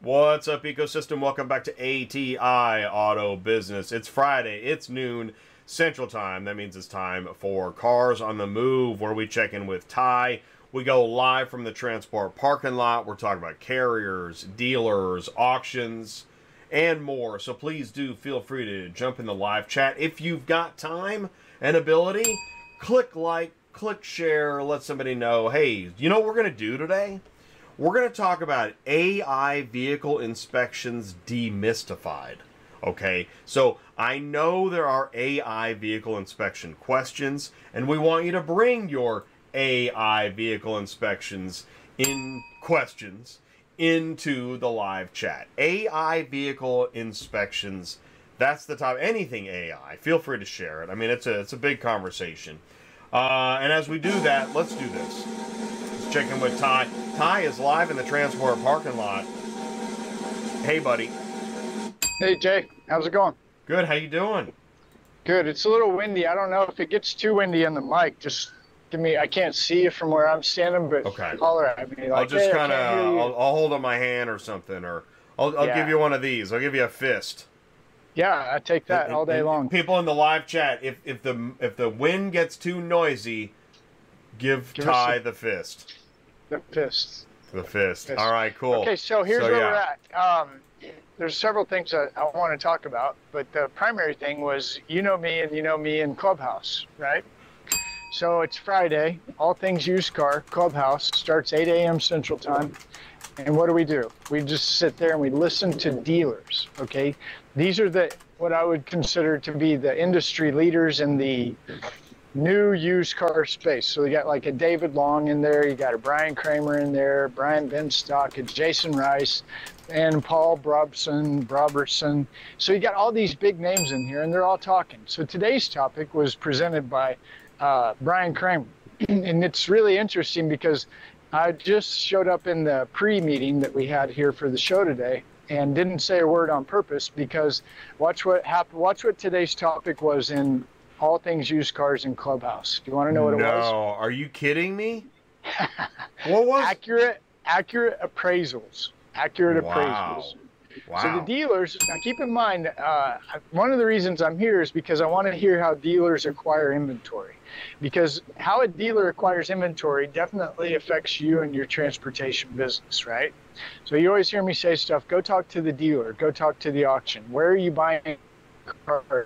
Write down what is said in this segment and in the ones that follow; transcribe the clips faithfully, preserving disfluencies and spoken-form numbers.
What's up, ecosystem? Welcome back to A T I Auto Business. It's Friday. It's noon Central Time. That means it's time for Cars on the Move, where we check in with Ty. We go live from the transport parking lot. We're talking about carriers, dealers, auctions, and more. So please do feel free to jump in the live chat. If you've got time and ability, click like, click share, let somebody know, hey, you know what we're going to do today? We're going to talk about A I vehicle inspections demystified. Okay, so I know there are A I vehicle inspection questions, and we want you to bring your A I vehicle inspections in questions into the live chat. A I vehicle inspections, that's the top. Anything A I, feel free to share it. I mean, it's a, it's a big conversation. Uh, and as we do that, let's do this. Let's check in with Ty. Ty is live in the transport parking lot. Hey, buddy. Hey, Jay. How's it going? Good. How you doing? Good. It's a little windy. I don't know if it gets too windy in the mic. Just give me. I can't see you from where I'm standing, but okay. Holler at me. Like, I'll just hey, kind of. I'll, I'll hold up my hand or something, or I'll, I'll yeah. give you one of these. I'll give you a fist. Yeah, I take that and, all day and long. People in the live chat, if if the if the wind gets too noisy, give, give Ty the fist. The fist. The fist. All right, cool. Okay, so here's so, where yeah. we're at. Um, there's several things that I want to talk about, but the primary thing was, you know me and you know me in Clubhouse, right? So it's Friday, all things used car, Clubhouse, starts eight A M Central Time. And what do we do? We just sit there and we listen to dealers, okay? These are the what I would consider to be the industry leaders in the new used car space. So you got like a David Long in there, you got a Brian Kramer in there, Brian Benstock, a Jason Rice, and Paul Brobson, Broberson. So you got all these big names in here, and they're all talking. So today's topic was presented by uh, Brian Kramer. And it's really interesting because I just showed up in the pre-meeting that we had here for the show today and didn't say a word on purpose, because watch what happened. Watch what today's topic was in all things used cars in Clubhouse. Do you want to know what it no. was? No, are you kidding me? What was accurate accurate appraisals? Accurate wow. appraisals. Wow. So the dealers, now keep in mind, uh, one of the reasons I'm here is because I want to hear how dealers acquire inventory. Because how a dealer acquires inventory definitely affects you and your transportation business, right? So you always hear me say stuff, go talk to the dealer, go talk to the auction. Where are you buying cars?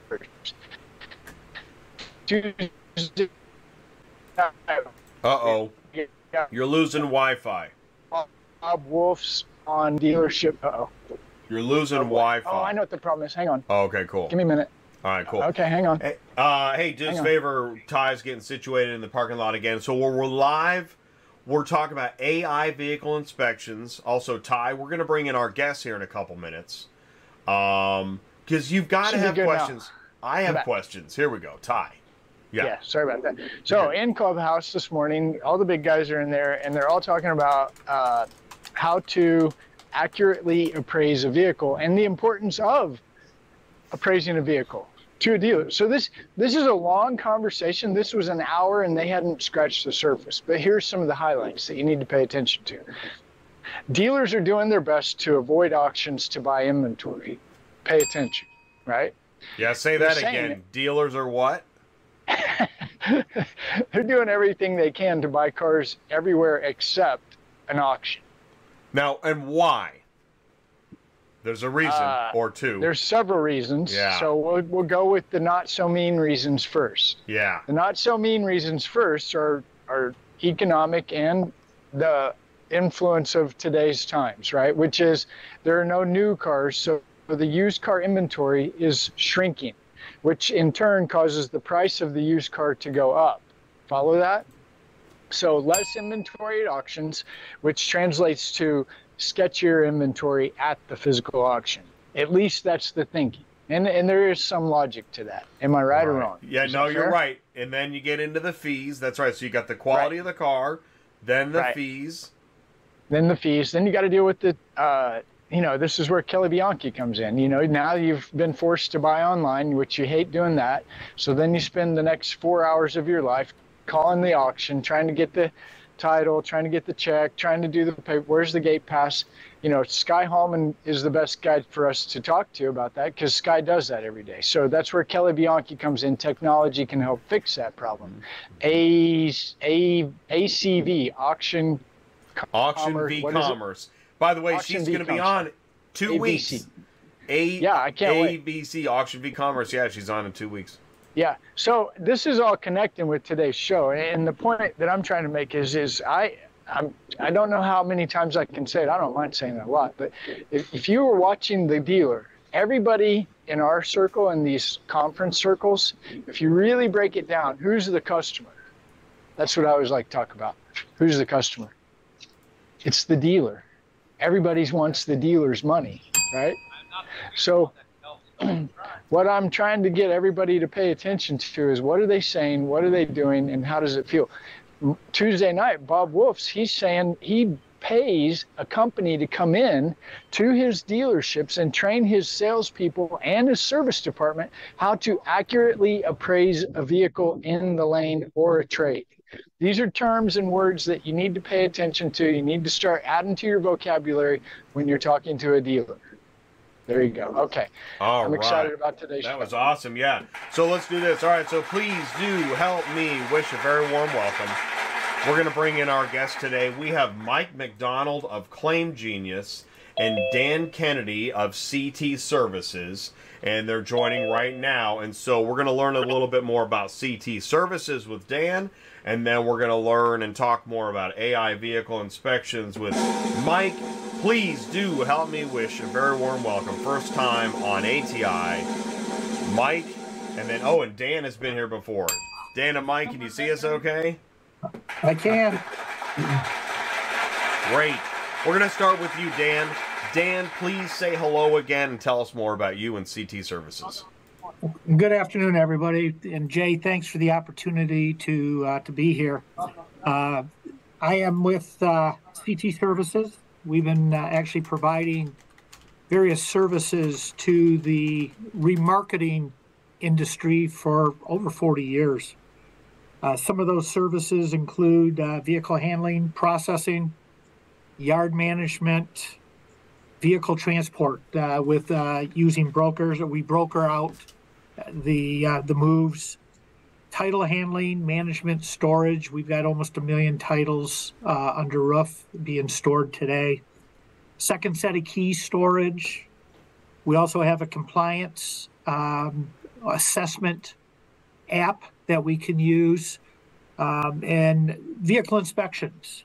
Uh-oh. You're losing Wi-Fi. Bob Wolf's on dealership. Uh-oh. You're losing oh, Wi-Fi. Oh, I know what the problem is. Hang on. Oh, okay, cool. Give me a minute. All right, cool. Okay, hang on. Hey, uh, hey just favor, Ty's getting situated in the parking lot again. So we're, we're live. We're talking about A I vehicle inspections. Also, Ty, we're going to bring in our guests here in a couple minutes. Um, because you've got to have questions. Now. I have questions. Here we go. Ty. Yeah. yeah, sorry about that. So in Clubhouse this morning, all the big guys are in there, and they're all talking about uh, how to accurately appraise a vehicle and the importance of appraising a vehicle to a dealer. So this this is a long conversation. This was an hour, and they hadn't scratched the surface. But here's some of the highlights that you need to pay attention to. Dealers are doing their best to avoid auctions to buy inventory. Pay attention, right? Yeah, say that again. Dealers are what? They're doing everything they can to buy cars everywhere except an auction. Now, and why? There's a reason uh, or two. There's several reasons. Yeah. So we'll, we'll go with the not so mean reasons first. Yeah. The not so mean reasons first are, are economic and the influence of today's times, right? Which is there are no new cars, so the used car inventory is shrinking, which in turn causes the price of the used car to go up. Follow that? So less inventory at auctions, which translates to sketchier inventory at the physical auction. At least that's the thinking. And and there is some logic to that. Am I right, right. or wrong? Yeah, is no, you're right. And then you get into the fees. That's right. So you got the quality right. of the car, then the right. fees. Then the fees. Then you got to deal with the, uh, you know, this is where Kelly Bianchi comes in. You know, now you've been forced to buy online, which you hate doing that. So then you spend the next four hours of your life calling the auction, trying to get the title, trying to get the check, trying to do the pay. Where's the gate pass? You know, Sky Hallman is the best guy for us to talk to about that because Sky does that every day. So that's where Kelly Bianchi comes in. Technology can help fix that problem. A, A, A C V, auction, auction commerce, v commerce. By the way, auction she's going to be on two A B C. weeks. A yeah, I can't A B C wait. auction v commerce. Yeah, she's on in two weeks. Yeah. So this is all connecting with today's show, and the point that I'm trying to make is, is I. I'm, I don't know how many times I can say it. I don't mind saying it a lot, but if, if you were watching the dealer, everybody in our circle, in these conference circles, if you really break it down, who's the customer? That's what I always like to talk about. Who's the customer? It's the dealer. Everybody wants the dealer's money, right? So what I'm trying to get everybody to pay attention to is what are they saying, what are they doing, and how does it feel? Tuesday night, Bob Wolf's, he's saying he pays a company to come in to his dealerships and train his salespeople and his service department how to accurately appraise a vehicle in the lane or a trade. These are terms and words that you need to pay attention to. You need to start adding to your vocabulary when you're talking to a dealer. There you go. Okay. All I'm right. excited about today's That show. was awesome. Yeah. So let's do this. All right. So please do help me wish a very warm welcome. We're going to bring in our guest today. We have Mike McDonald of Claim Genius and Dan Kennedy of C T Services, and they're joining right now. And so we're going to learn a little bit more about C T Services with Dan, and then we're going to learn and talk more about A I vehicle inspections with Mike. Please do help me wish a very warm welcome. First time on A T I, Mike, and then, oh, and Dan has been here before. Dan and Mike, can you see us okay? I can. Great. We're going to start with you, Dan. Dan, please say hello again and tell us more about you and C T Services. Good afternoon, everybody. And Jay, thanks for the opportunity to uh, to be here. Uh, I am with uh, C T Services. We've been uh, actually providing various services to the remarketing industry for over forty years. Uh, some of those services include uh, vehicle handling, processing, yard management, vehicle transport uh, with uh, using brokers. We broker out the uh, the moves, title handling, management, storage. We've got almost a million titles uh, under roof being stored today. Second set of key storage. We also have a compliance um, assessment app that we can use, um, and vehicle inspections.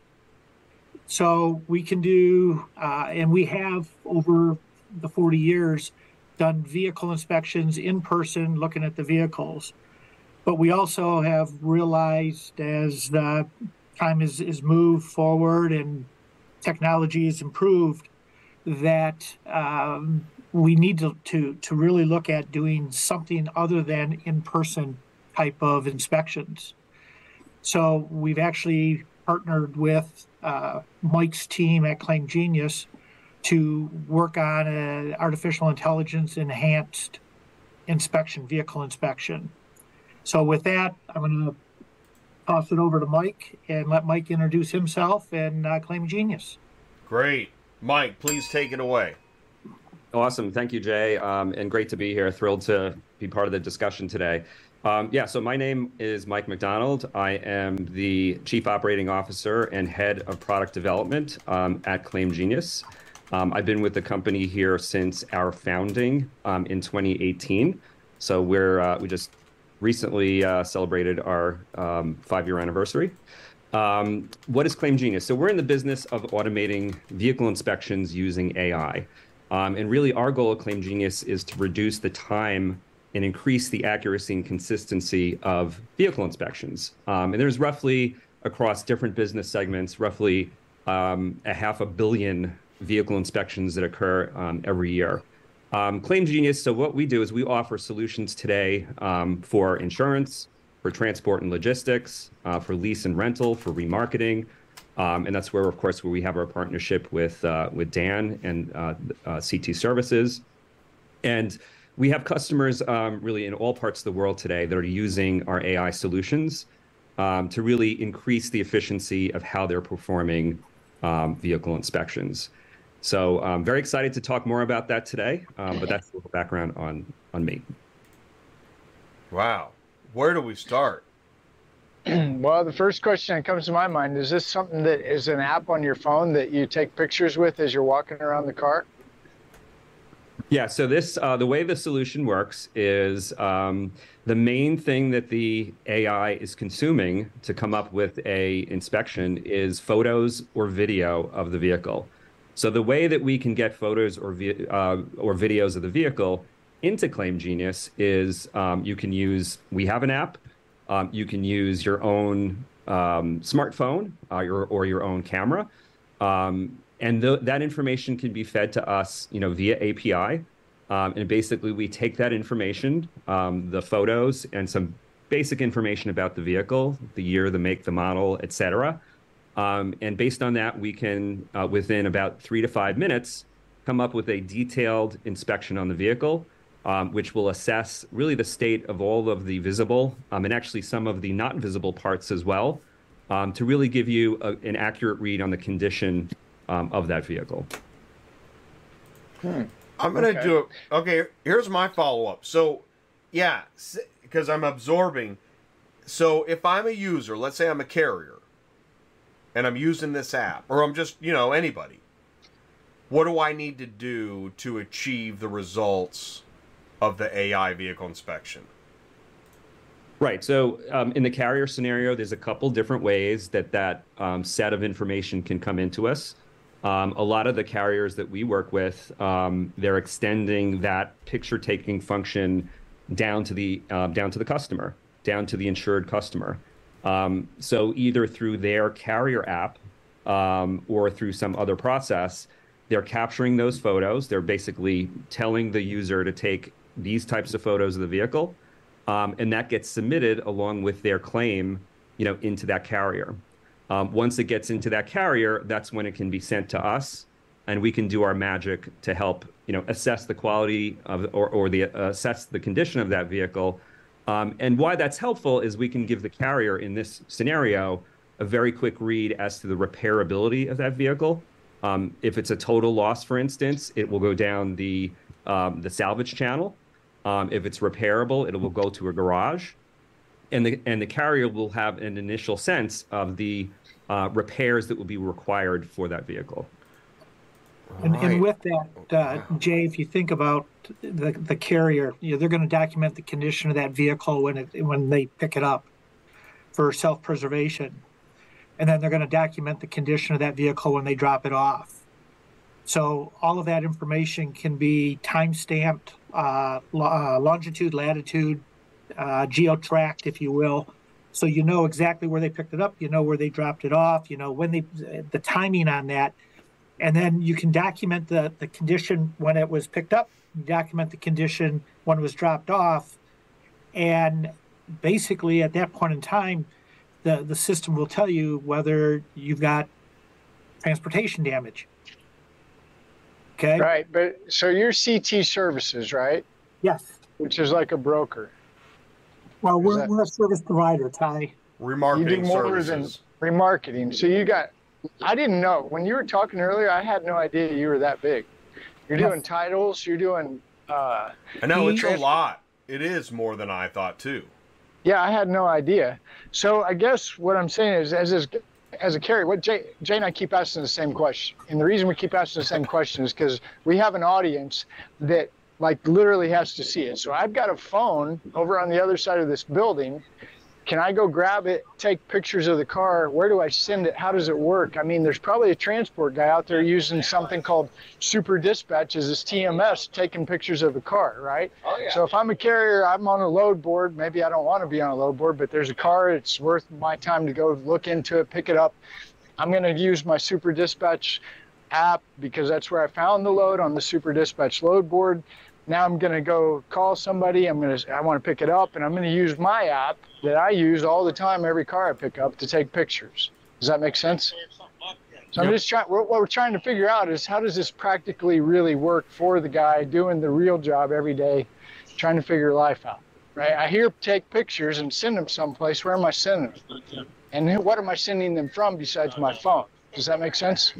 So we can do, uh, and we have over the forty years done vehicle inspections in person, looking at the vehicles. But we also have realized as the time is, is moved forward and technology is improved, that um, we need to, to, to really look at doing something other than in-person type of inspections. So we've actually partnered with uh, Mike's team at Claim Genius to work on an artificial intelligence enhanced inspection, vehicle inspection. So with that, I'm going to toss it over to Mike and let Mike introduce himself and uh, Claim Genius. Great. Mike, please take it away. Awesome. Thank you, Jay. Um, and great to be here. Thrilled to be part of the discussion today. Um, yeah, so my name is Mike McDonald. I am the Chief Operating Officer and Head of Product Development um, at Claim Genius. Um, I've been with the company here since our founding um, in twenty eighteen. So we're uh, we just recently uh, celebrated our um, five-year anniversary. Um, what is Claim Genius? So we're in the business of automating vehicle inspections using A I. Um, and really our goal at Claim Genius is to reduce the time and increase the accuracy and consistency of vehicle inspections. Um, and there's roughly, across different business segments, roughly um, a half a billion vehicle inspections that occur um, every year. Um, Claim Genius, so what we do is we offer solutions today um, for insurance, for transport and logistics, uh, for lease and rental, for remarketing. Um, and that's where, of course, where we have our partnership with uh, with Dan and uh, uh, C T Services. And we have customers um, really in all parts of the world today that are using our A I solutions um, to really increase the efficiency of how they're performing um, vehicle inspections. So I'm very excited to talk more about that today, um, but that's a little background on, on me. Wow. Where do we start? Well, the first question that comes to my mind, is this something that is an app on your phone that you take pictures with as you're walking around the car? Yeah, so this, uh, the way the solution works is um, the main thing that the A I is consuming to come up with a inspection is photos or video of the vehicle. So the way that we can get photos or, vi uh, or videos of the vehicle into Claim Genius is um, you can use, we have an app, um, you can use your own um, smartphone uh, your, or your own camera. Um, and th that information can be fed to us, you know, via A P I. Um, and basically we take that information, um, the photos and some basic information about the vehicle, the year, the make, the model, et cetera. Um, and based on that, we can, uh, within about three to five minutes, come up with a detailed inspection on the vehicle, um, which will assess really the state of all of the visible um, and actually some of the not visible parts as well, um, to really give you a, an accurate read on the condition um, of that vehicle. Hmm. I'm going to Okay. do it. Okay, here's my follow-up. So, yeah, because I'm absorbing. So if I'm a user, let's say I'm a carrier, and I'm using this app, or I'm just, you know, anybody, what do I need to do to achieve the results of the A I vehicle inspection? Right. So um, in the carrier scenario, there's a couple different ways that that um, set of information can come into us. Um, a lot of the carriers that we work with, um, they're extending that picture-taking function down to the uh, down to the customer, down to the insured customer. Um, so either through their carrier app um, or through some other process, they're capturing those photos. They're basically telling the user to take these types of photos of the vehicle, um, and that gets submitted along with their claim, you know, into that carrier. Um, once it gets into that carrier, that's when it can be sent to us, and we can do our magic to help, you know, assess the quality of or, or the uh, assess the condition of that vehicle. Um, and why that's helpful is we can give the carrier in this scenario a very quick read as to the repairability of that vehicle. Um, if it's a total loss, for instance, it will go down the um, the salvage channel. Um, if it's repairable, it will go to a garage, and the and the carrier will have an initial sense of the uh, repairs that will be required for that vehicle. And, Right. and with that, uh, Jay, if you think about the, the carrier, you know, they're going to document the condition of that vehicle when it when they pick it up for self-preservation, and then they're going to document the condition of that vehicle when they drop it off. So all of that information can be time-stamped, uh, lo- uh, longitude, latitude, uh, geo-tracked, if you will. So you know exactly where they picked it up, you know where they dropped it off, you know when they, the timing on that. And then you can document the, the condition when it was picked up, document the condition when it was dropped off. And basically at that point in time, the, the system will tell you whether you've got transportation damage. Okay? Right, but so you're C T Services, right? Yes. Which is like a broker. Well, Is we're, that- we're a service provider, Ty. Remarketing You do more services. than remarketing. So you got, I didn't know. When you were talking earlier, I had no idea you were that big. You're Yes. doing titles, you're doing, uh, I know, it's a Trans- lot. It is more than I thought, too. yeah, I had no idea. So I guess what I'm saying is, as is, as a carrier, what Jay, Jay and I keep asking the same question. And the reason we keep asking the same question is because we have an audience that like literally has to see it. So I've got a phone over on the other side of this building. Can I go grab it, take pictures of the car? Where do I send it? How does it work? I mean, there's probably a transport guy out there using something called Super Dispatch as his T M S, taking pictures of the car, right? Oh, yeah. So if I'm a carrier, I'm on a load board. Maybe I don't want to be on a load board, but there's a car. It's worth my time to go look into it, pick it up. I'm going to use my Super Dispatch app because that's where I found the load on the Super Dispatch load board. Now I'm going to go call somebody. I'm going to, I want to pick it up, and I'm going to use my app that I use all the time, every car I pick up, to take pictures. Does that make sense? So I'm Yep. just trying, what we're trying to figure out is how does this practically really work for the guy doing the real job every day, trying to figure life out? right? I hear take pictures and send them someplace. Where am I sending them? And who- what am I sending them from besides my phone? Does that make sense?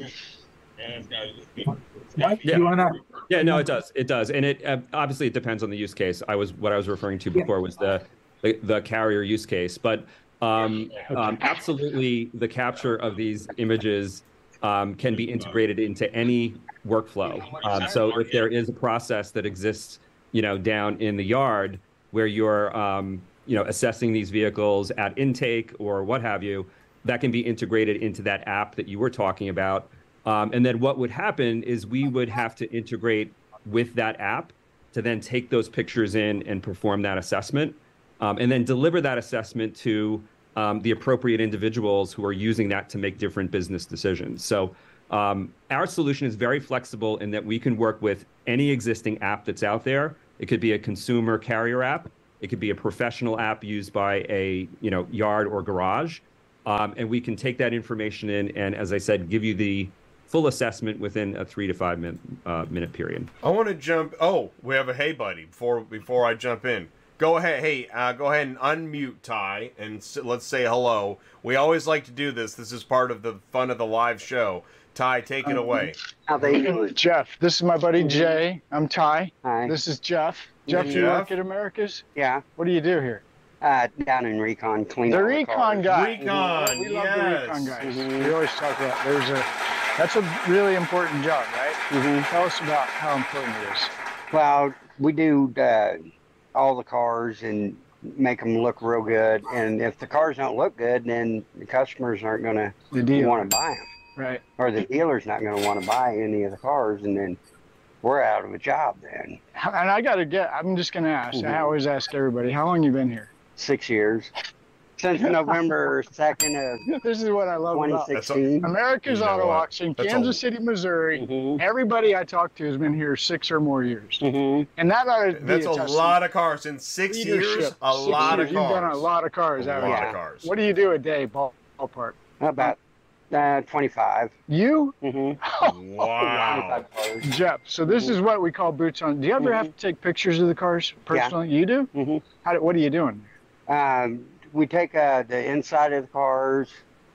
Mike, Yeah. you wanna? Yeah, no, it does. It does, and it uh, obviously it depends on the use case. I was what I was referring to before was the the, the carrier use case, but um, um, absolutely the capture of these images um, can be integrated into any workflow. Um, so if there is a process that exists, you know, down in the yard where you're, um, you know, assessing these vehicles at intake or what have you, that can be integrated into that app that you were talking about. Um, and then what would happen is we would have to integrate with that app to then take those pictures in and perform that assessment, um, and then deliver that assessment to um, the appropriate individuals who are using that to make different business decisions. So um, our solution is very flexible in that we can work with any existing app that's out there. It could be a consumer carrier app. It could be a professional app used by a you know yard or garage. Um, and we can take that information in and, as I said, give you the full assessment within a three to five minute, uh, minute period. I want to jump. Oh, we have a hey buddy before before I jump in. Go ahead. Hey, uh, go ahead and unmute Ty and s- let's say hello. We always like to do this. This is part of the fun of the live show. Ty, take it away. How they doing? Jeff, this is my buddy Jay. I'm Ty. Hi. This is Jeff. Jeff, you Jeff. work at America's? Yeah, What do you do here? uh, down in Recon, clean The all Recon cars. guy. Recon, We love yes. the Recon guys. Mhm. We always talk about there's a that's a really important job, right? Mhm. Tell us about how important it is. Well, we do uh, all the cars and make them look real good. And if the cars don't look good, then the customers aren't going to The deal. want to buy them, Right. or the dealer's not going to want to buy any of the cars, and then we're out of a job then. And I got to get, I'm just going to ask, Mhm. I always ask everybody, how long you been here? Six years. Since November second of This is what I love twenty about sixteen. America's You know Auto what? Auction, That's Kansas a- City, Missouri. Mhm. Everybody I talk to has been here six or more years. Mhm. And that ought to be That's a testament lot of cars in six to years. leadership. A Six lot years. of You've done cars. a lot of cars, A haven't lot you? of cars. What do you do a day, ball, ballpark? About uh, twenty-five. You? Mm-hmm. Wow. Jeff, so this is what we call boots on. Do you ever have to take pictures of the cars personally? You do? Mm-hmm. How do, what are you doing? Um, we take uh, the inside of the cars,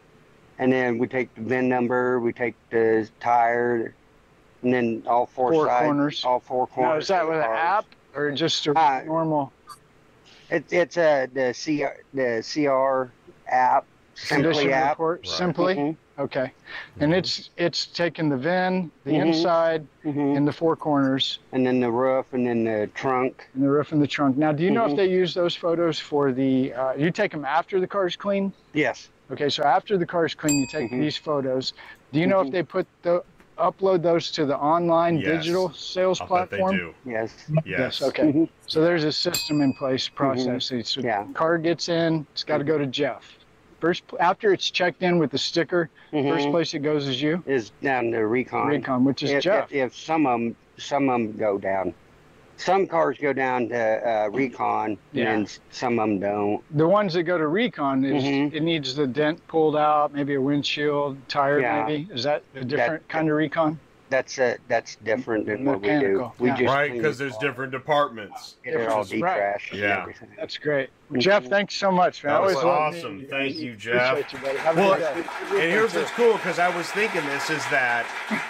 and then we take the V I N number, we take the tire, and then all four, Four sides, corners. all four corners. Now, is that of the with an cars. app or just a Uh, normal It, it's uh, the C R, the C R app, condition Simply app. report? Right. Simply? Mhm. Okay. And it's it's taking the V I N, the Mhm. inside, Mhm. and the four corners, And then the roof, and then the trunk. and the roof and the trunk. Now, do you know if Mhm. they use those photos for the, uh, you take them after the car's clean? Yes. Okay, so after the car's clean, you take Mhm. these photos. Do you know if Mhm. they put the, upload those to the online Yes. digital sales I bet they platform? do. Yes. Yes. Okay. Mhm. So there's a system in place, process. So Yeah. car gets in, it's got to go to Jeff. First, after it's checked in with the sticker, first Mhm. place it goes is you, Is down to Recon. Recon, which is if, Jeff. If, if some of them, some of them go down. Some cars go down to uh, Recon, Yeah. and s- some of them don't. The ones that go to Recon is Mhm. it needs the dent pulled out, maybe a windshield, tire, Yeah. maybe. Is that a different kind of Recon? That's uh, that's different than what we do. Mechanical, We yeah. just Right, clean because the there's car, different departments. get it all different- right. detrashed and Yeah. everything. That's great. Mhm. Jeff, thanks so much, man. That I was always love awesome. meeting Thank guys. you, Jeff. Appreciate you, buddy. Have a Well, good day. And here's what's cool, because I was thinking this is that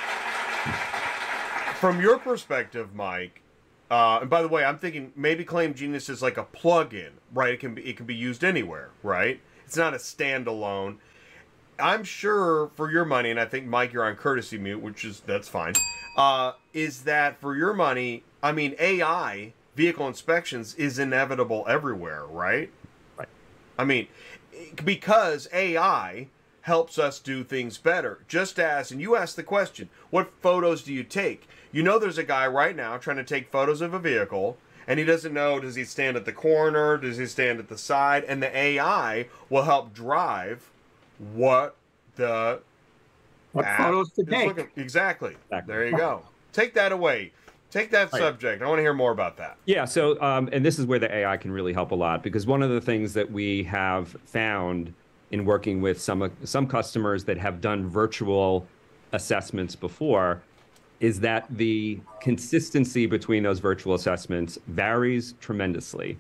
from your perspective, Mike. Uh, and by the way, I'm thinking maybe Claim Genius is like a plug-in, right? It can be it can be used anywhere, right? It's not a standalone. I'm sure for your money, and I think Mike, you're on courtesy mute, which is that's fine. Uh, is that for your money? I mean, A I vehicle inspections is inevitable everywhere, right? Right. I mean, because A I helps us do things better. Just as, and you asked the question, what photos do you take? You know there's a guy right now trying to take photos of a vehicle, and he doesn't know, does he stand at the corner, does he stand at the side, and the A I will help drive what the What app photos to is take? looking- Exactly. Exactly. There you go. Take that away. Take that Right. subject. I want to hear more about that. Yeah, so, um, and this is where the A I can really help a lot, because one of the things that we have found in working with some some customers that have done virtual assessments before is that the consistency between those virtual assessments varies tremendously.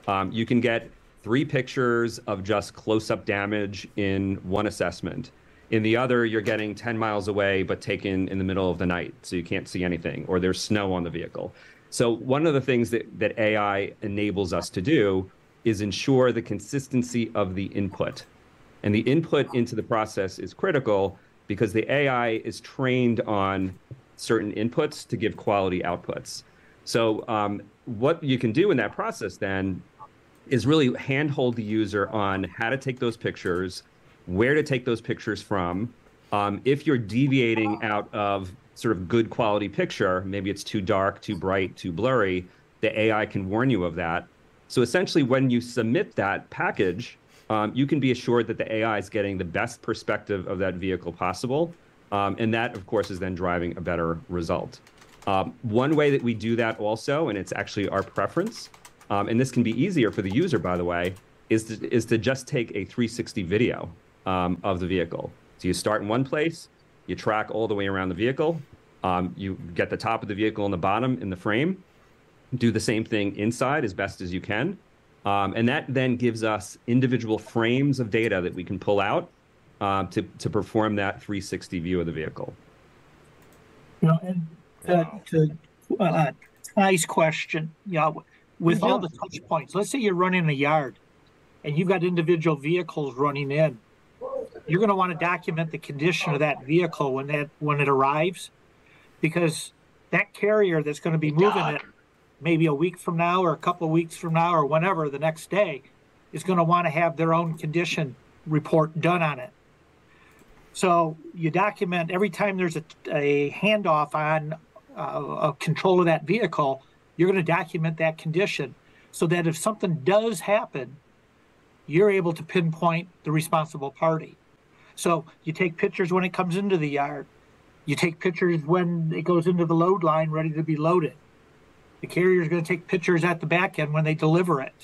Um, you can get three pictures of just close-up damage in one assessment. In the other, you're getting ten miles away, but taken in the middle of the night, so you can't see anything, or there's snow on the vehicle. So one of the things that, that A I enables us to do is ensure the consistency of the input. And the input into the process is critical because the A I is trained on certain inputs to give quality outputs. So um, what you can do in that process then is really handhold the user on how to take those pictures, where to take those pictures from. Um, if you're deviating out of sort of good quality picture, maybe it's too dark, too bright, too blurry, the A I can warn you of that. So essentially, when you submit that package, um, you can be assured that the A I is getting the best perspective of that vehicle possible. Um, and that, of course, is then driving a better result. Um, one way that we do that also, and it's actually our preference, um, and this can be easier for the user, by the way, is to, is to just take a three sixty video um, of the vehicle. So you start in one place, you track all the way around the vehicle, um, you get the top of the vehicle and the bottom in the frame, do the same thing inside as best as you can. Um, and that then gives us individual frames of data that we can pull out uh, to, to perform that three sixty view of the vehicle. You know, and to, to uh, Ty's question, yeah, with all the touch points, let's say you're running a yard and you've got individual vehicles running in, you're going to want to document the condition of that vehicle when that when it arrives, because that carrier that's going to be moving it maybe a week from now or a couple of weeks from now or whenever the next day is going to want to have their own condition report done on it. So you document every time there's a, a handoff on uh, a control of that vehicle, you're going to document that condition so that if something does happen, you're able to pinpoint the responsible party. So you take pictures when it comes into the yard. You take pictures when it goes into the load line ready to be loaded. The carrier is going to take pictures at the back end when they deliver it.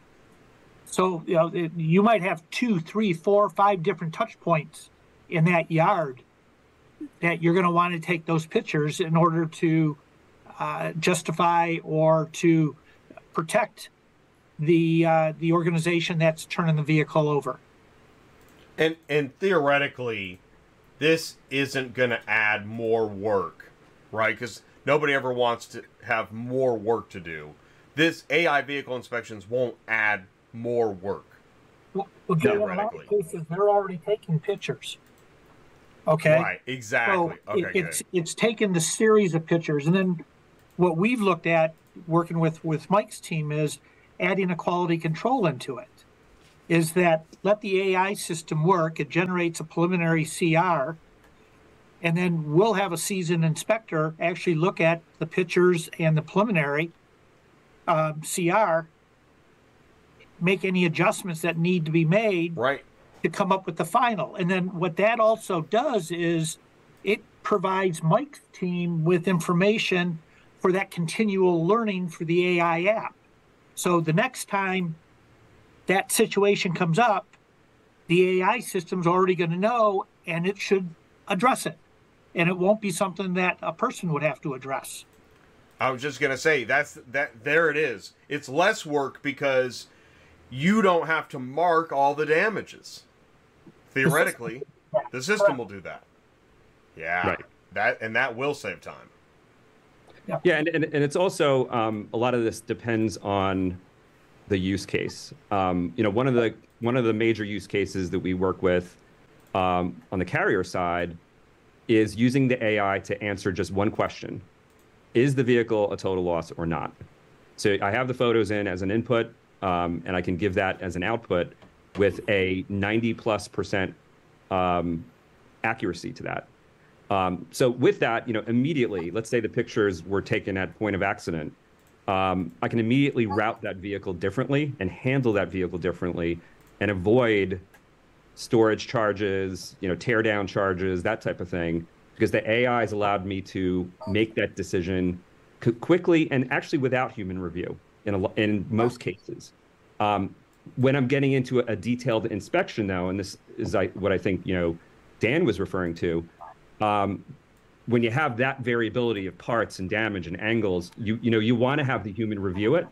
So you know, it, you might have two, three, four, five different touch points in that yard that you're going to want to take those pictures in order to uh, justify or to protect the uh, the organization that's turning the vehicle over. And and theoretically, this isn't going to add more work, right? Because nobody ever wants to have more work to do. This A I vehicle inspections won't add more work. Well, well in a lot of cases, they're already taking pictures. Okay. Right. Exactly. So okay. It, it's good. it's taken the series of pictures, and then what we've looked at working with with Mike's team is adding a quality control into it. Is that let the A I system work? It generates a preliminary C R, and then we'll have a seasoned inspector actually look at the pictures and the preliminary um, C R, make any adjustments that need to be made. Right. To come up with the final. And then what that also does is it provides Mike's team with information for that continual learning for the A I app. So the next time that situation comes up, the A I system's already going to know, and it should address it. And it won't be something that a person would have to address. I was just going to say, that's that. There it is. It's less work because you don't have to mark all the damages. Theoretically, the system will do that. Yeah, right. That and that will save time. Yeah, yeah and, and, and it's also, um, a lot of this depends on the use case. Um, you know, one of the one of the major use cases that we work with um, on the carrier side is using the A I to answer just one question. Is the vehicle a total loss or not? So I have the photos in as an input, um, and I can give that as an output with a ninety plus percent um, accuracy to that. Um, so with that, you know, immediately, let's say the pictures were taken at point of accident, um, I can immediately route that vehicle differently and handle that vehicle differently and avoid storage charges, you know, tear down charges, that type of thing, because the A I has allowed me to make that decision c- quickly and actually without human review in a, in most cases. Um, when I'm getting into a detailed inspection, though, and this is I, what I think, you know, Dan was referring to, um, when you have that variability of parts and damage and angles, you you know, you want to have the human review it.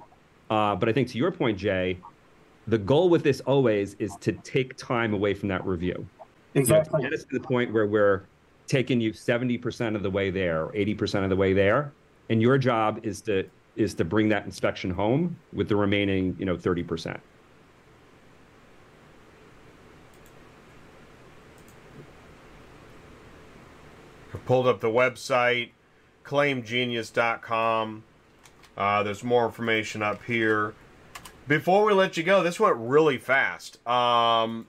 Uh, but I think to your point, Jay, the goal with this always is to take time away from that review. Exactly. You know, to get us to the point where we're taking you seventy percent of the way there, or eighty percent of the way there, and your job is to is to bring that inspection home with the remaining, you know, thirty percent. I pulled up the website, claim genius dot com. Uh, there's more information up here. Before we let you go, this went really fast. Um,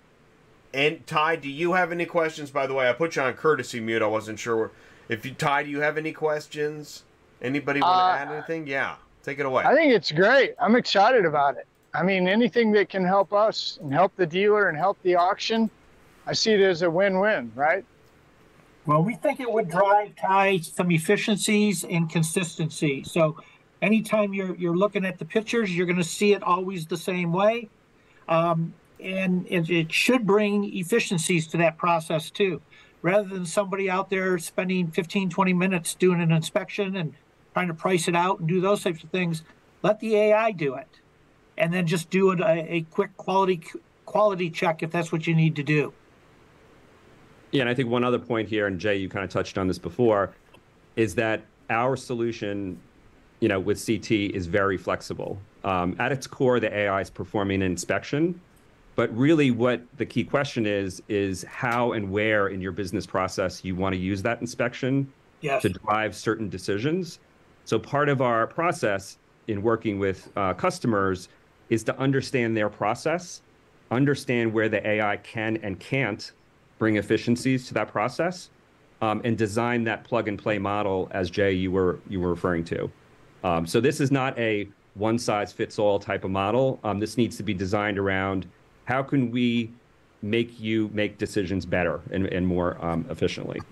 and Ty, do you have any questions? By the way, I put you on courtesy mute. I wasn't sure if you, Ty, do you have any questions? Anybody want to Uh, add anything? Yeah, take it away. I think it's great. I'm excited about it. I mean, anything that can help us and help the dealer and help the auction, I see it as a win-win, right? Well, we think it would drive, Ty, some efficiencies and consistency. So anytime you're you're looking at the pictures, you're going to see it always the same way. Um, and it, it should bring efficiencies to that process too. Rather than somebody out there spending fifteen, twenty minutes doing an inspection and trying to price it out and do those types of things, let the A I do it. And then just do it a, a quick quality quality check if that's what you need to do. Yeah, and I think one other point here, and Jay, you kind of touched on this before, is that our solution, you know, with C T is very flexible. Um, at its core, the A I is performing an inspection, but really what the key question is, is how and where in your business process you want to use that inspection Yes. to drive certain decisions. So part of our process in working with uh, customers is to understand their process, understand where the A I can and can't bring efficiencies to that process, um, and design that plug and play model, as Jay you were you were referring to. Um, so this is not a one size fits all type of model. Um, this needs to be designed around how can we make you make decisions better and, and more um, efficiently.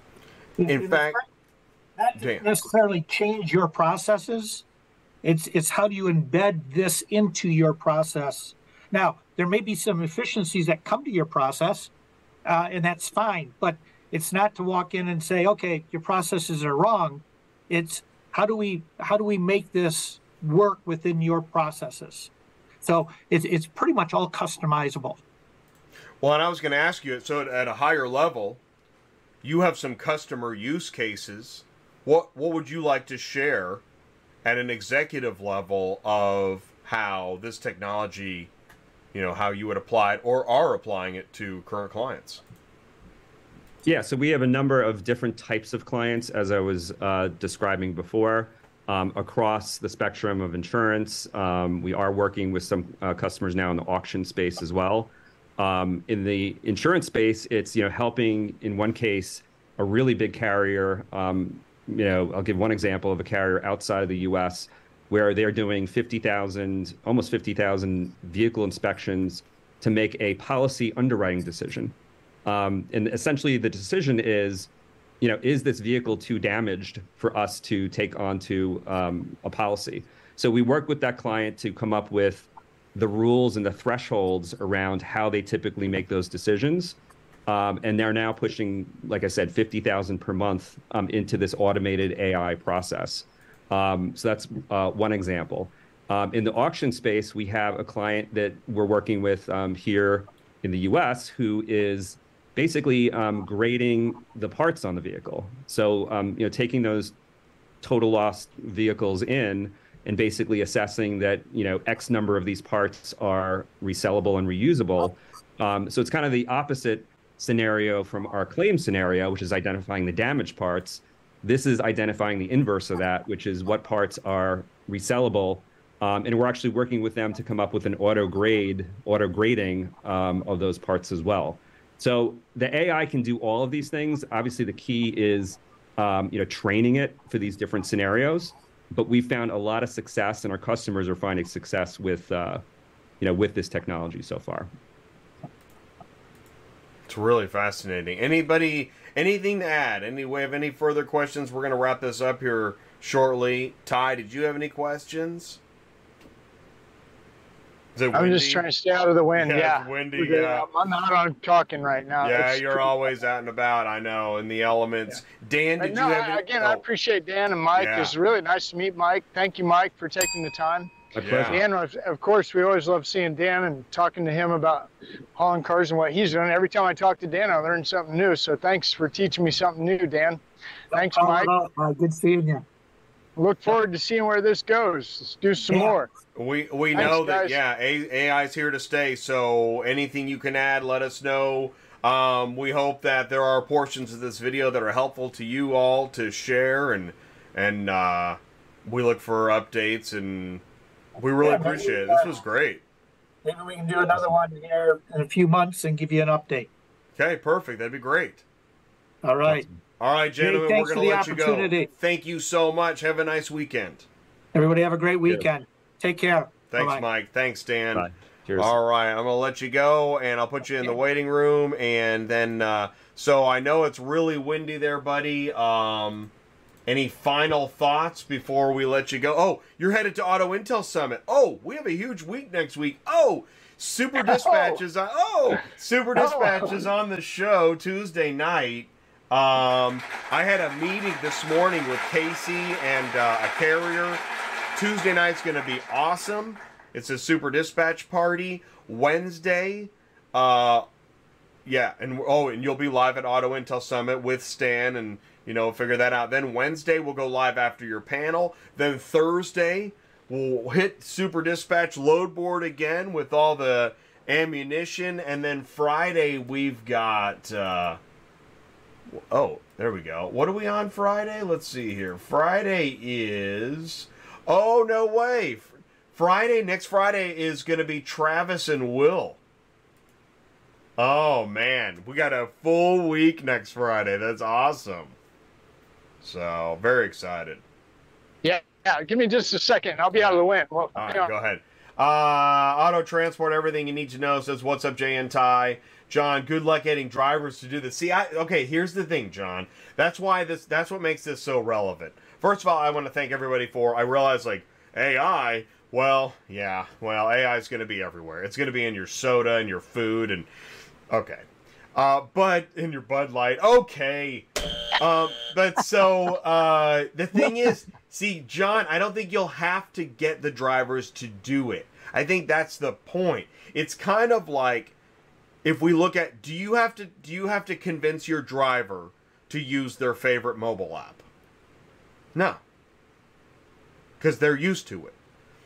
In fact, not Dan. necessarily change your processes. It's it's how do you embed this into your process. Now, there may be some efficiencies that come to your process, uh, and that's fine. But it's not to walk in and say, okay, your processes are wrong. It's how do we how do we make this work within your processes? So it's it's pretty much all customizable. Well, and I was going to ask you, so at a higher level, you have some customer use cases. What what would you like to share at an executive level of how this technology, you know, how you would apply it or are applying it to current clients? Yeah, so we have a number of different types of clients, as I was uh, describing before, um, across the spectrum of insurance. Um, we are working with some uh, customers now in the auction space as well. Um, in the insurance space, it's, you know, helping, in one case, a really big carrier. Um, you know, I'll give one example of a carrier outside of the U S where they're doing fifty thousand, almost fifty thousand vehicle inspections to make a policy underwriting decision. Um, and essentially the decision is, you know, is this vehicle too damaged for us to take onto um, a policy? So we work with that client to come up with the rules and the thresholds around how they typically make those decisions. Um, and they're now pushing, like I said, fifty thousand per month um, into this automated A I process. Um, so that's uh, one example. Um, in the auction space, we have a client that we're working with um, here in the U S who is basically um, grading the parts on the vehicle. So, um, you know, taking those total loss vehicles in and basically assessing that, you know, X number of these parts are resellable and reusable. Um, so it's kind of the opposite scenario from our claim scenario, which is identifying the damaged parts. This is identifying the inverse of that, which is what parts are resellable. Um, and we're actually working with them to come up with an auto grade, auto grading um, of those parts as well. So the A I can do all of these things. Obviously, the key is, um, you know, training it for these different scenarios. But we found a lot of success, and our customers are finding success with, uh, you know, with this technology so far. It's really fascinating. Anybody, anything to add? Any way of any further questions? We're going to wrap this up here shortly. Ty, did you have any questions? Is it I'm windy? just trying to stay out of the wind. Yeah, Yeah, it's windy, We're- yeah. I'm not on talking right now. Yeah, It's you're pretty- always out and about. I know, in the elements. Dan, But did no, you have I- any? again, oh, I appreciate Dan and Mike. Yeah. It's really nice to meet Mike. Thank you, Mike, for taking the time. My pleasure. Dan, of of course, we always love seeing Dan and talking to him about hauling cars and what he's doing. Every time I talk to Dan, I learn something new. So thanks for teaching me something new, Dan. Thanks, Mike. Uh, good seeing you. Look forward to seeing where this goes. Let's do some Yeah. more. We we Thanks, know that guys. yeah, A- AI is here to stay. So anything you can add, let us know. Um, we hope that there are portions of this video that are helpful to you all to share, and and uh, we look for updates, and we really Yeah, maybe, appreciate it. This uh, was great. Maybe we can do another one here in a few months and give you an update. Okay, perfect. That'd be great. All right. All right, gentlemen, thanks we're for going to the let you go. opportunity. Thank you so much. Have a nice weekend. Everybody have a great weekend. Take care. Thanks, Bye-bye. Mike. Thanks, Dan. Bye. Cheers. All right, I'm gonna let you go, and I'll put you in the waiting room, and then uh, so I know it's really windy there, buddy. Um, any final thoughts before we let you go? Oh, you're headed to Auto Intel Summit. Oh, we have a huge week next week. Oh, Super Dispatch is on. Oh, Super Dispatch is on the show Tuesday night. Um, I had a meeting this morning with Casey and uh, a carrier. Tuesday night's gonna be awesome. It's a Super Dispatch party. Wednesday, uh, yeah, and oh, and you'll be live at Auto Intel Summit with Stan, and you know, figure that out. Then Wednesday we'll go live after your panel. Then Thursday we'll hit Super Dispatch load board again with all the ammunition, and then Friday we've got. Uh, oh, there we go. What are we on Friday? Let's see here. Friday is. Oh no way! Friday, next Friday is going to be Travis and Will. Oh, man. We got a full week next Friday. That's awesome. So, very excited. Yeah, yeah. Give me just a second. I'll be out of the wind. Well, All right, hang on. go ahead. Uh, Auto Transport, everything you need to know says, what's up, Jay and Ty? John, good luck getting drivers to do this. See, I, okay, here's the thing, John. That's why this, that's what makes this so relevant. First of all, I want to thank everybody for, I realize, like, A I... Well, yeah. Well, A I is going to be everywhere. It's going to be in your soda and your food and... Okay. Uh, but in your Bud Light. Okay. Um, but so, uh, the thing is... See, John, I don't think you'll have to get the drivers to do it. I think that's the point. It's kind of like... If we look at... Do you have to, do you have to convince your driver to use their favorite mobile app? No. Because they're used to it.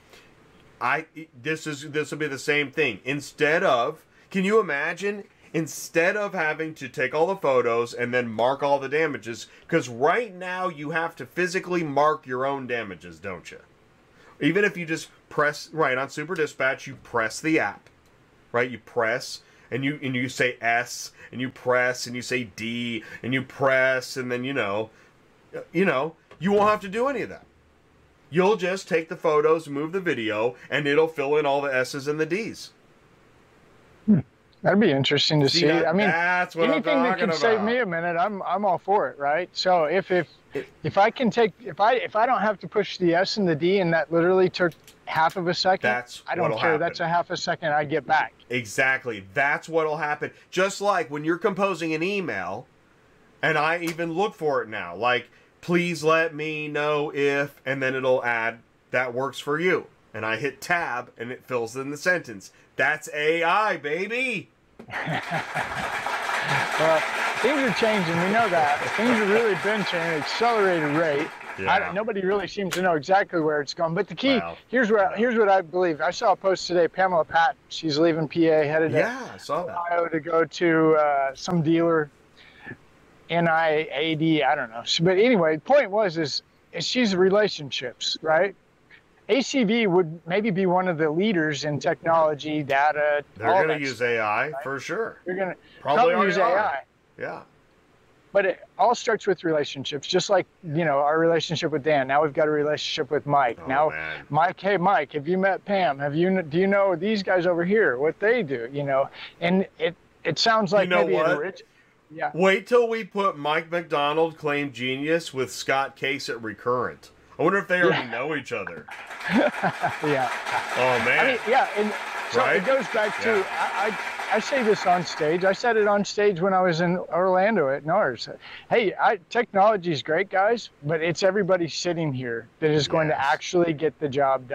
I this is this will be the same thing. Instead of, can you imagine? Instead of having to take all the photos and then mark all the damages, because right now you have to physically mark your own damages, don't you? Even if you just press right on Super Dispatch, you press the app, right? You press and you and you say S and you press and you say D and you press and then you know, you know, you won't have to do any of that. You'll just take the photos, move the video, and it'll fill in all the S's and the D's. That'd be interesting to see. See, that- I mean, that's what I'm anything that talking can save about. me a minute, I'm I'm all for it, right? So if if if I can take if I if I don't have to push the S and the D, and that literally took half of a second, That's I don't what'll care. happen. That's a half a second I get back. Exactly. That's what'll happen. Just like when you're composing an email, and I even look for it now, like, please let me know if, and then it'll add, that works for you. And I hit tab, and it fills in the sentence. That's A I, baby! Well, things are changing. We know that. Things have really been changing at an accelerated rate. Yeah. I don't, nobody really seems to know exactly where it's going. But the key, Wow. here's where here's what I believe. I saw a post today. Pamela Patton, she's leaving P A, headed Yeah, I saw to that. Ohio to go to uh, some dealer. N I A D, I don't know. But anyway, the point was is, is she's relationships, right? A C V would maybe be one of the leaders in technology, data. They're all going to that use stuff. A I, for sure. They're going to Probably probably use A already I. are. Yeah. But it all starts with relationships, just like, you know, our relationship with Dan. Now we've got a relationship with Mike. Oh, now, man. Mike, hey, Mike, have you met Pam? Have you, do you know these guys over here, what they do, you know? And it, it sounds like You know maybe what? an rich, yeah. Wait till we put Mike McDonald, Claim Genius, with Scott Case at Recurrent. I wonder if they already know each other. Yeah. Oh, man. I mean, yeah, and so Right? it goes back to, Yeah. I, I, I say this on stage. I said it on stage when I was in Orlando at NARS. Hey, I, technology is great, guys, but it's everybody sitting here that is going to Yes. actually get the job done.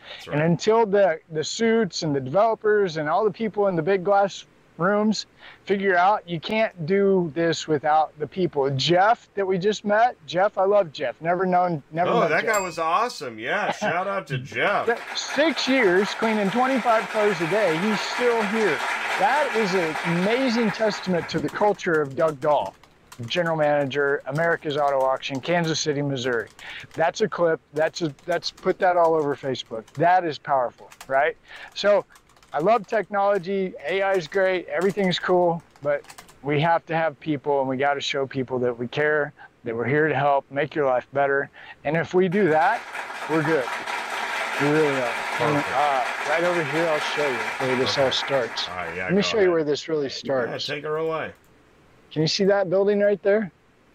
That's And right. until the, the suits and the developers and all the people in the big glass rooms figure out you can't do this without the people. Jeff that we just met, Jeff, I love Jeff. Never known, never Oh, met that Jeff. guy was awesome. Yeah, shout out to Jeff. Six years cleaning twenty-five cars a day. He's still here. That is an amazing testament to the culture of Doug Dahl, General Manager, America's Auto Auction, Kansas City, Missouri. That's a clip. That's a, that's put that all over Facebook. That is powerful, right? So I love technology. A I is great. Everything's cool, but we have to have people, and we got to show people that we care, that we're here to help make your life better. And if we do that, we're good. We really are. And, uh, right over here, I'll show you where this all starts. All right, yeah, Let me go show ahead. you where this really Yeah, starts. take her away. Can you see that building right there?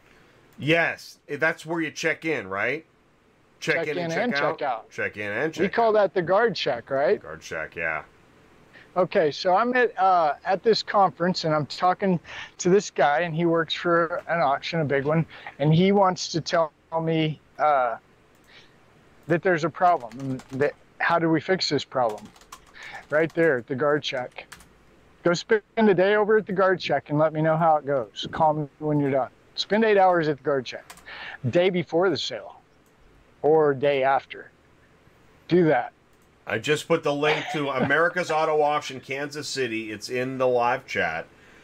Yes, that's where you check in, right? Check, Check in, in and check and out. check out. Check in and check We call that the guard check, right? out. Guard check, yeah. Okay, so I'm at uh, at this conference, and I'm talking to this guy, and he works for an auction, a big one, and he wants to tell me uh, that there's a problem. And that how do we fix this problem? Right there at the guard check. Go spend a day over at the guard check and let me know how it goes. Call me when you're done. Spend eight hours at the guard check. Day before the sale or day after. Do that. I just put the link to America's Auto Auction, Kansas City. It's in the live chat.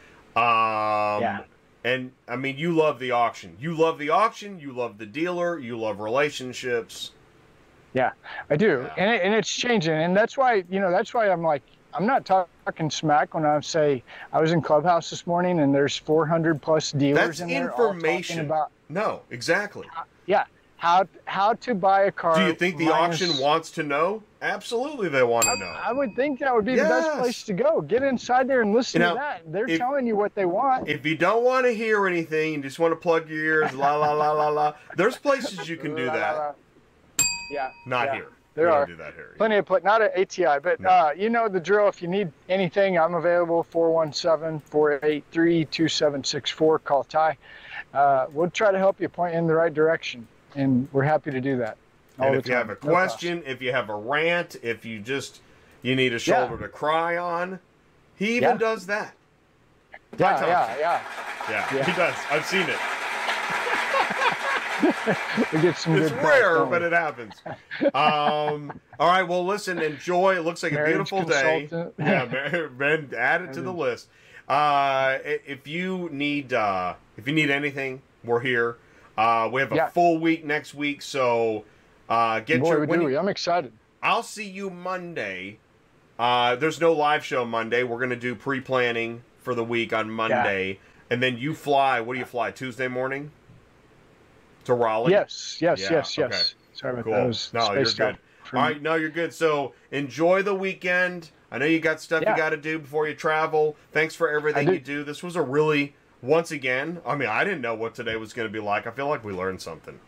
Um, Yeah. And, I mean, you love the auction. You love the auction. You love the dealer. You love relationships. Yeah, I do. Yeah. And, it, and it's changing. And that's why, you know, that's why I'm like, I'm not talking smack when I say I was in Clubhouse this morning and there's four hundred plus dealers That's in there all information. talking about, No, exactly. yeah, how how to buy a car. Do you think the minus- auction wants to know? Absolutely, they want to know. I, I would think that would be the best Yes. place to go. Get inside there and listen You know, to that. They're if- telling you what they want. If you don't want to hear anything, you just want to plug your ears, la la la la la. There's places you can do La, la, that. la. Yeah. Not yeah. here. There we are. don't do that here. Plenty of, pla- not at A T I, but No. uh, you know the drill. If you need anything, I'm available, four one seven, four eight three, two seven six four. Call Ty. Uh, we'll try to help you point you in the right direction, and we're happy to do that. all And the if you have time. a No cost. question, if you have a rant, if you just you need a shoulder to cry on, he even Yeah. does that. Yeah, Thompson. yeah, yeah. Yeah, Yeah. he does. I've seen it. We get some It's good calls, rare, don't but we? it happens. Um, all right, well, listen, enjoy. It looks like a Marriage beautiful day. consultant. Yeah, mar- man, add it to the list. Uh, i- if you need, uh, if you need anything, we're here. Uh, we have a Yeah. full week next week, so uh, get Boy, your. we when do. you- I'm excited. I'll see you Monday. Uh, there's no live show Monday. We're gonna do pre-planning for the week on Monday, and then you fly. What do you fly? Tuesday morning to Raleigh. Yes, yes, Yeah, yes, yes. okay. Sorry about Cool. that. I was No, you're spaced good. out for All me. right, no, you're good. So enjoy the weekend. I know you got stuff Yeah. you got to do before you travel. Thanks for everything do. you do. This was a really, once again, I mean, I didn't know what today was going to be like. I feel like we learned something.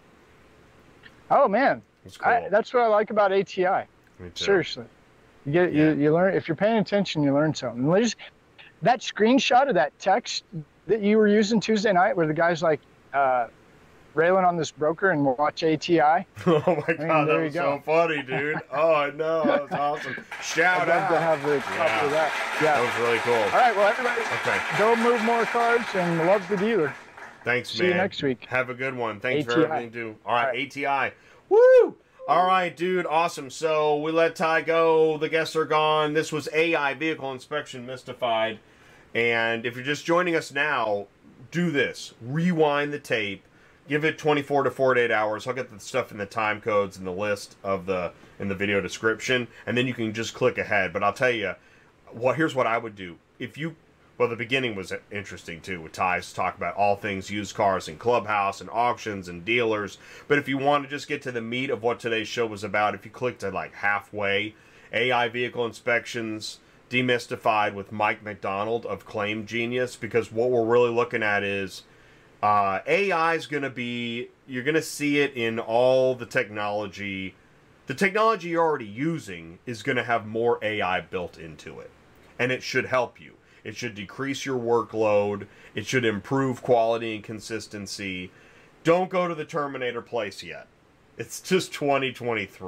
Oh man, It's cool. I, that's what I like about A T I. Me too. Seriously, you get Yeah. you, you learn if you're paying attention, you learn something. And there's that screenshot of that text that you were using Tuesday night, where the guy's like uh, railing on this broker and watch A T I. Oh my god, there that you was go. so funny, dude. Oh, I know, that was awesome. Shout I'd love out. to have the copy Yeah. of that. That Yeah. was really cool. All right. Well, everybody, Okay, go move more cars and love the dealer. thanks, See man. you next week. Have a good one. Thanks for A T I. everything, too. All right, All right. A T I. Woo! All right, dude, awesome. So we let Ty go. The guests are gone. This was A I, Vehicle Inspection Mystified. And if you're just joining us now, do this. Rewind the tape. Give it twenty-four to forty-eight hours. I'll get the stuff in the time codes and the list of the in the video description, and then you can just click ahead. But I'll tell you, well, here's what I would do. If you, well, the beginning was interesting too, with Ty's talk about all things used cars and Clubhouse and auctions and dealers. But if you want to just get to the meat of what today's show was about, if you clicked at like halfway, A I Vehicle Inspections Demystified with Mike McDonald of Claim Genius, because what we're really looking at is uh, A I is going to be, you're going to see it in all the technology. The technology you're already using is going to have more A I built into it. And it should help you. It should decrease your workload. It should improve quality and consistency. Don't go to the Terminator place yet. It's just twenty twenty-three.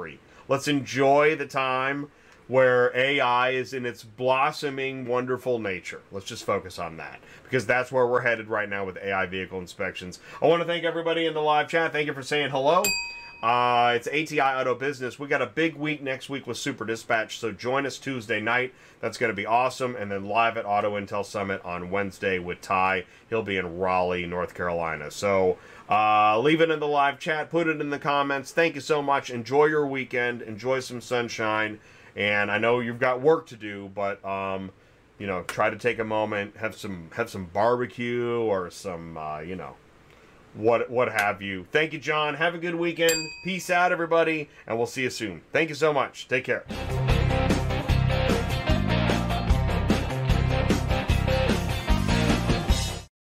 Let's enjoy the time where A I is in its blossoming, wonderful nature. Let's just focus on that, because that's where we're headed right now with A I vehicle inspections. I want to thank everybody in the live chat. Thank you for saying hello. Uh, it's A T I Auto Business. We got a big week next week with Super Dispatch, so join us Tuesday night. That's going to be awesome. And then live at Auto Intel Summit on Wednesday with Ty. He'll be in Raleigh, North Carolina. So uh, leave it in the live chat. Put it in the comments. Thank you so much. Enjoy your weekend. Enjoy some sunshine. And I know you've got work to do, but um, you know, try to take a moment, have some have some barbecue or some uh, you know, what what have you. Thank you, John. Have a good weekend. Peace out, everybody, and we'll see you soon. Thank you so much. Take care.